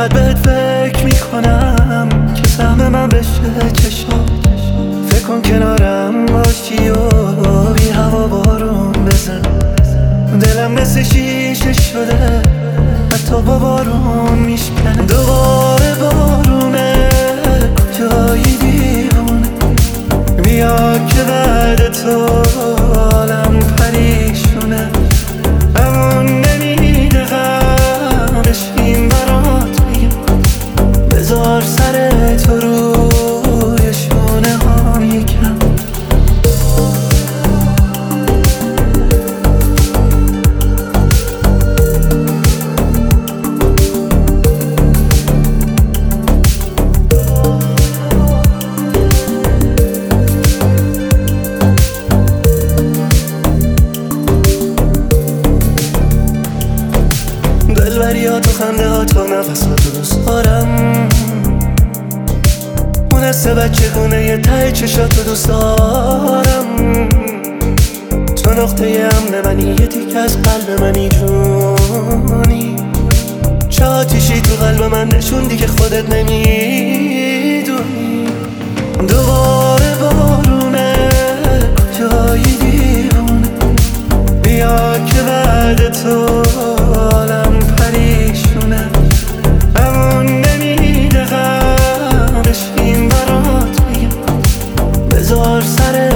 فقط بهت فکر میکنم که سهم من بشه چشم. فکر کن کنارم باشی و بی هوا بارون بزن. دلم مثل شیشه شده حتی با بارون میشکنه. دوباره بارونه کجایی دیوونه، بیا که بعد تو عالم پریشونه. همون نمیده غم بشین برات میگم، بذار سر تو روی شونه هم یکم. دلبریات و خنده ها تو نفساتو دوست دارم. اون حس بچگونه یه ته چشاتو دوست دارم. تو نقطه امن منی، یه تیک از قلب منی جونی. چه آتیشی تو قلب من نشوندی که خودت نمیدونی. دوباره بارونه کجایی دیوونه، بیا که بعد تو عالم پریشونه. همون نمیده غم بشین برات میگم، بذار سر